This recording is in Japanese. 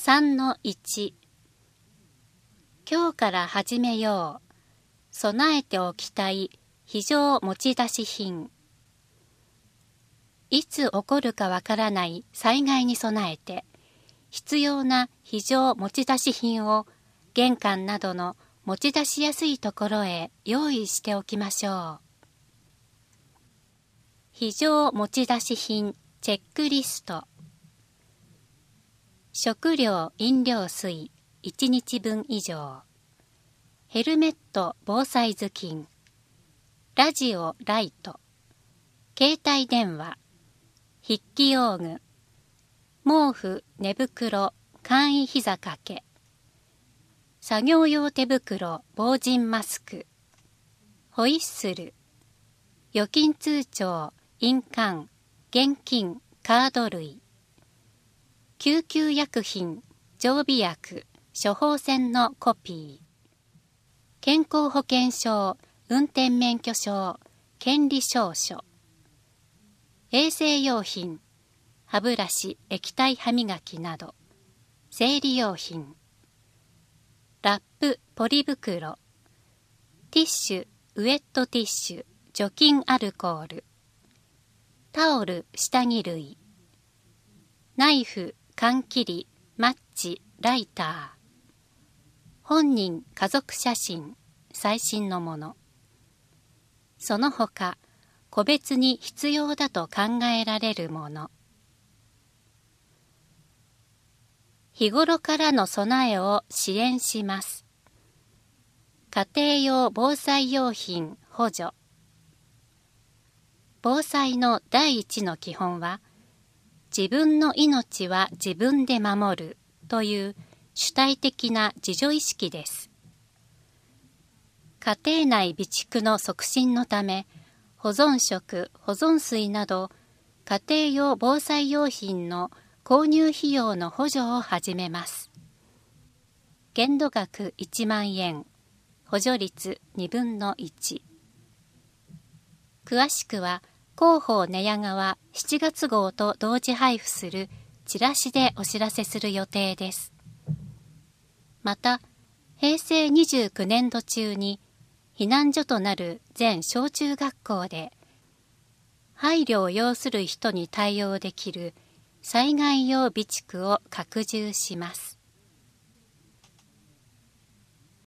3-1 今日から始めよう。備えておきたい非常持ち出し品。いつ起こるかわからない災害に備えて、必要な非常持ち出し品を玄関などの持ち出しやすいところへ用意しておきましょう。非常持ち出し品チェックリスト。食料・飲料水1日分以上。ヘルメット・防災頭巾。ラジオ・ライト。携帯電話。筆記用具。毛布・寝袋・簡易膝掛け。作業用手袋・防塵マスク。ホイッスル。預金通帳、印鑑、現金、カード類。救急薬品、常備薬、処方箋のコピー。健康保険証、運転免許証、権利証書。衛生用品、歯ブラシ、液体歯磨きなど。生理用品。ラップ、ポリ袋。ティッシュ、ウェットティッシュ、除菌アルコール。タオル、下着類。ナイフ、缶切り、マッチ、ライター。本人、家族写真、最新のもの。その他、個別に必要だと考えられるもの。日頃からの備えを支援します。家庭用防災用品補助。防災の第一の基本は、自分の命は自分で守るという主体的な自助意識です。家庭内備蓄の促進のため、保存食、保存水など家庭用防災用品の購入費用の補助を始めます。限度額1万円、補助率2分の1。詳しくは広報寝屋川7月号と同時配布するチラシでお知らせする予定です。また、平成29年度中に避難所となる全小中学校で配慮を要する人に対応できる災害用備蓄を拡充します。